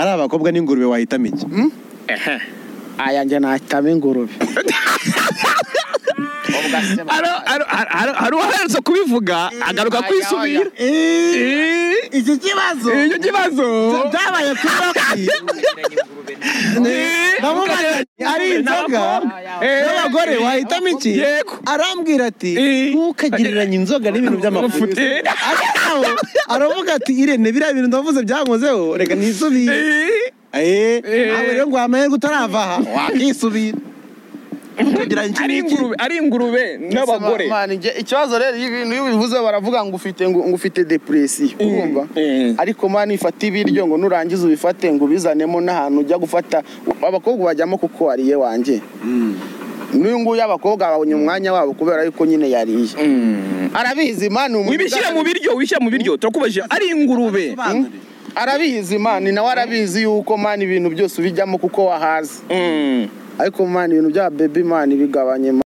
ari abakobwa n'ingurube wahitamo iki? Aya nje nahitamo ingurube. Hari uwaherutse kubivuga agaruka kwisubira. Iki kibazo byabaye kuri Rocky. Ari inzoga n'abagore wahitamo iki? Arambwira ati ntukagiriranye inzoga n'ibintu by'amafuti. Aravuga ati Irene biriya bintu ndavuze byankozeho reka nisubire. Awe rero ngo amahirwe utarava aha wakisubira. Ari ingurube n'abagore. Ikibazo rero ibintu iyo bivuze baravuga ngo ufite depression urumva ariko mani ifata ibiryo ngo nurangiza ubifate ngo bizanemo n'ahantu ujya gufata abakobwa bajyamo kuko wariye wanje n'uyu nguyu abakobwa babonye umwanya wabo kubera yuko nyine yariye arabizi mani wibishyira mu biryo turakubajije ari ingurube arabizi mani nawe arabizi yuko mani ibintu byose ubijyamo kuko wahaze ariko mani ibintu bya baby mani bigabanye